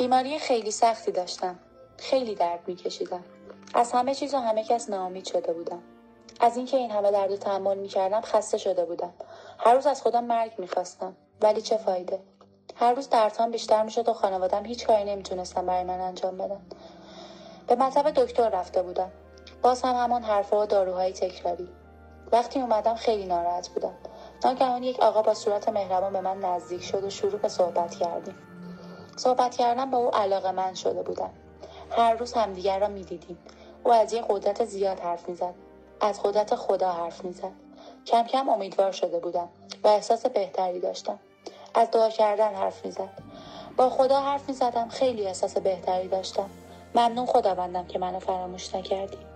بیماری خیلی سختی داشتم. خیلی درد میکشیدم. از همه چیز و همه کس ناامید شده بودم. از اینکه این همه درد رو تحمل میکردم خسته شده بودم. هر روز از خودم مرگ میخواستم. ولی چه فایده؟ هر روز دردهام بیشتر میشد و خانوادم هیچ کاری نمیتونستن برای من انجام بدن. به مطب دکتر رفته بودم. باز هم همان حرفا و داروهای تکراری. وقتی اومدم خیلی ناراحت بودم. ناگهان یک آقا با صورت مهربان به من نزدیک شد و شروع به صحبت کردیم. صحبت کردن با او علاقه‌مند شده بودم. هر روز همدیگر را می‌دیدیم. او از یک قدرت زیاد حرف می‌زد. از قدرت خدا حرف می‌زد. کم کم امیدوار شده بودم و احساس بهتری داشتم. از دعا کردن حرف می‌زد. با خدا حرف می‌زدم. خیلی احساس بهتری داشتم. ممنون خداوندم که منو فراموش نکردی.